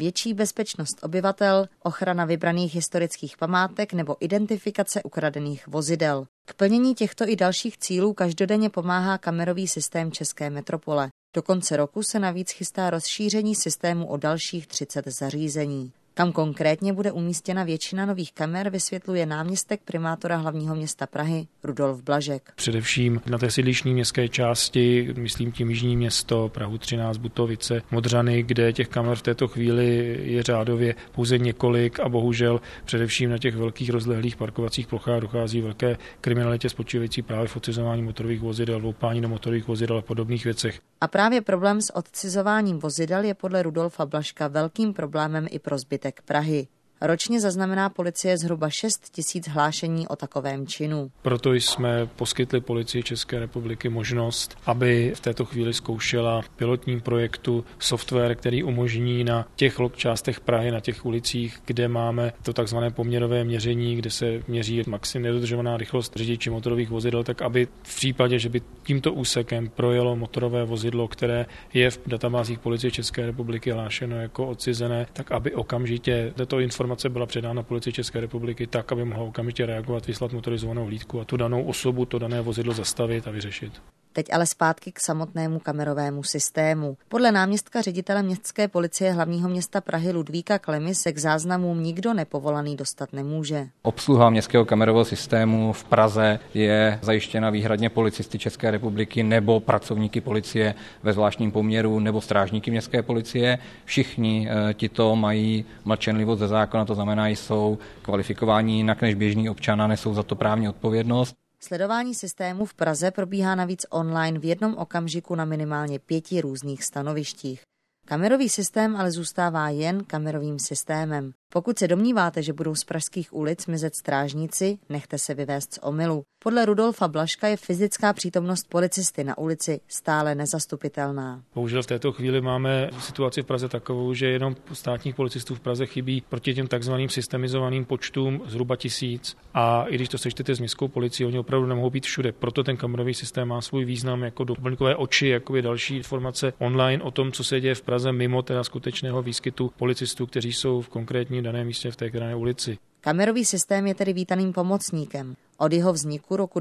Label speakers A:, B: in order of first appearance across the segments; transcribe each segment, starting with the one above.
A: větší bezpečnost obyvatel, ochrana vybraných historických památek nebo identifikace ukradených vozidel. K plnění těchto i dalších cílů každodenně pomáhá kamerový systém České metropole. Do konce roku se navíc chystá rozšíření systému o dalších 30 zařízení. Kam konkrétně bude umístěna většina nových kamer, vysvětluje náměstek primátora hlavního města Prahy Rudolf Blažek.
B: Především na té sídliční městské části, myslím tím Jižní Město, Prahu 13, Butovice, Modřany, kde těch kamer v této chvíli je řádově pouze několik a bohužel především na těch velkých rozlehlých parkovacích plochách dochází velké kriminalitě spočívající právě v odcizování motorových vozidel, loupání do motorových vozidel a podobných věcech.
A: A právě problém s odcizováním vozidel je podle Rudolfa Blažka velkým problémem i pro zbytek Prahy. Ročně zaznamená policie zhruba 6 000 hlášení o takovém činu.
B: Proto jsme poskytli Policii České republiky možnost, aby v této chvíli zkoušela pilotním projektu software, který umožní na těch částech Prahy, na těch ulicích, kde máme to takzvané poměrové měření, kde se měří maximum nedodržovaná rychlost řidiči motorových vozidel, tak aby v případě, že by tímto úsekem projelo motorové vozidlo, které je v databázích Policie České republiky hlášeno jako odcizené, tak aby okamžitě tato informace byla předána Policii České republiky tak, aby mohla okamžitě reagovat, vyslat motorizovanou hlídku a tu danou osobu, to dané vozidlo zastavit a vyřešit.
A: Teď ale zpátky k samotnému kamerovému systému. Podle náměstka ředitele městské policie hlavního města Prahy Ludvíka Klemy se k záznamům nikdo nepovolaný dostat nemůže.
C: Obsluha městského kamerového systému v Praze je zajištěna výhradně policisty České republiky nebo pracovníky policie ve zvláštním poměru nebo strážníky městské policie. Všichni tito mají mlčenlivost ze zákona, to znamená, jsou kvalifikováni jinak než běžný občan a nesou za to právní odpovědnost.
A: Sledování systému v Praze probíhá navíc online v jednom okamžiku na minimálně 5 různých stanovištích. Kamerový systém ale zůstává jen kamerovým systémem. Pokud se domníváte, že budou z pražských ulic mizet strážníci, nechte se vyvést z omylu. Podle Rudolfa Blažka je fyzická přítomnost policisty na ulici stále nezastupitelná.
B: Bohužel v této chvíli máme situaci v Praze takovou, že jenom státních policistů v Praze chybí proti těm takzvaným systemizovaným počtům zhruba 1000. A i když to sečtete s městskou policií, oni opravdu nemohou být všude. Proto ten kamerový systém má svůj význam jako doplňkové oči, jako další informace online o tom, co se děje v Praze mimo teda skutečného výskytu policistů, kteří jsou v konkrétním daném místě v té dané ulici.
A: Kamerový systém je tedy vítaným pomocníkem. Od jeho vzniku roku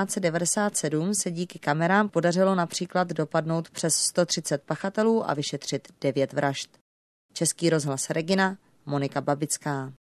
A: 1997 se díky kamerám podařilo například dopadnout přes 130 pachatelů a vyšetřit 9 vražd. Český rozhlas Regina, Monika Babická.